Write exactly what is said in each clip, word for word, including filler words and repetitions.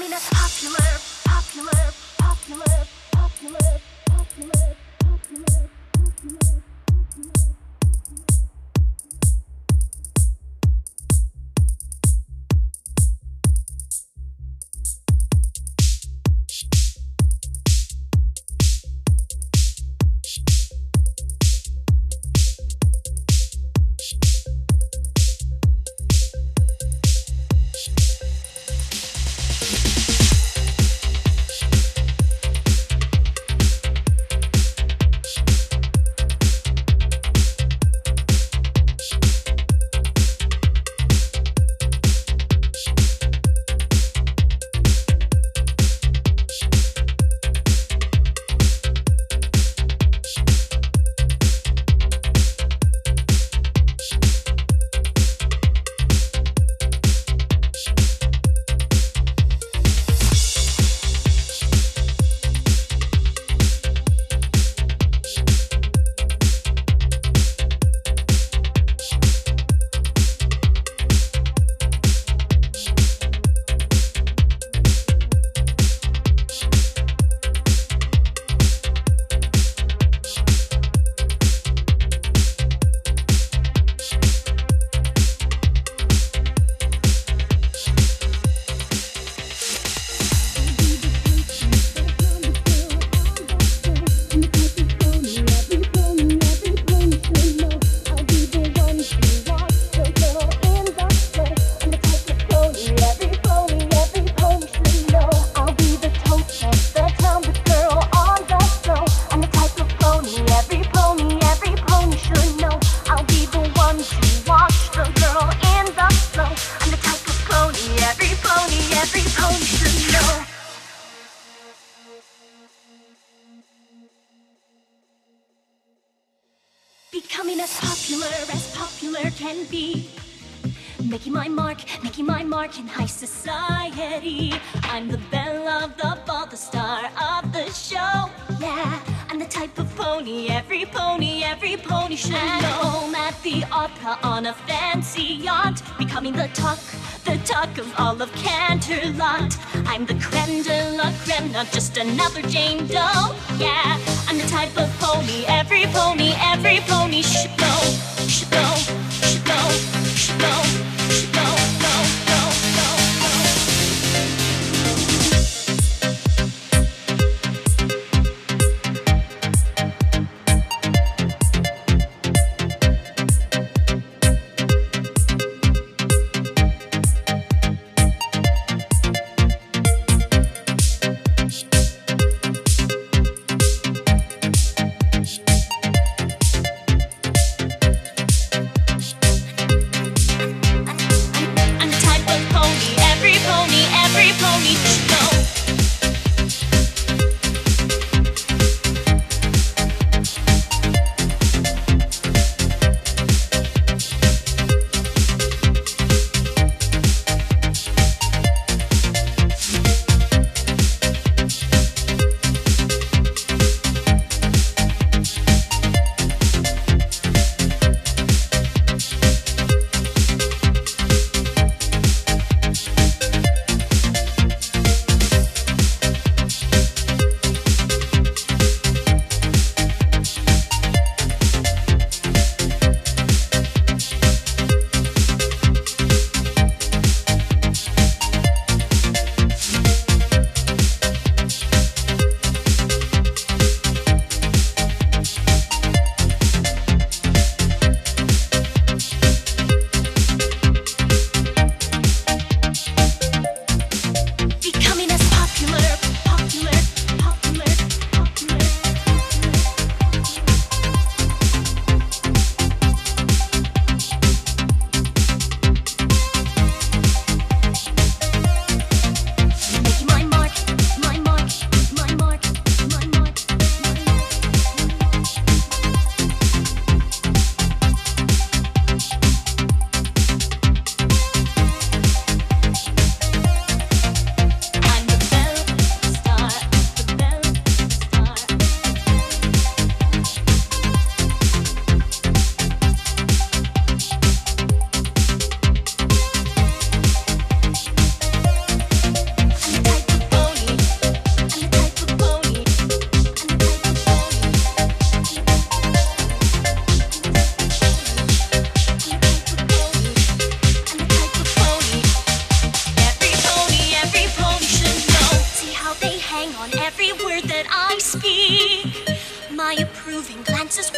Becoming a popular, popular, popular, popular, popular, popular, popular. Becoming as popular as popular can be. Making my mark, making my mark in high society. I'm the belle of the ball, the star of the show. Yeah, I'm the type of pony every pony, every pony should know. Home at the opera on a fancy yacht. Becoming the talk, the talk of all of Canterlot. I'm the creme de la creme, not just another Jane Doe. Yeah, I'm the type of pony every pony, every pony should know, should know, should know, should know, should know, know, know, know, I'm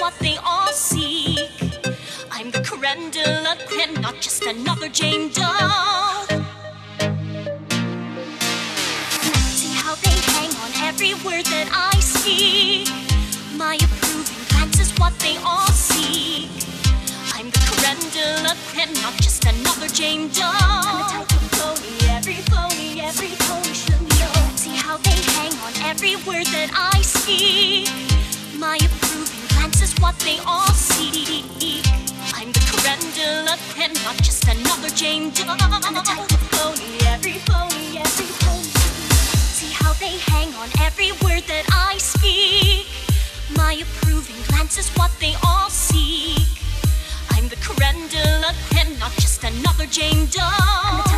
what they all seek. I'm the creme de la creme, not just another Jane Doe. See how they hang on every word that I speak. My approving glance is what they all seek. I'm the creme de la creme, not just another Jane Doe. I'm the type of pony every pony, every pony should know. See how they hang on every word that I speak. My approving glance is what they all seek. I'm the creme de la creme, not just another Jane Doe. I'm the type of pony every pony, every pony. See how they hang on every word that I speak. My approving glance is what they all seek. I'm the creme de la creme, not just another Jane Doe.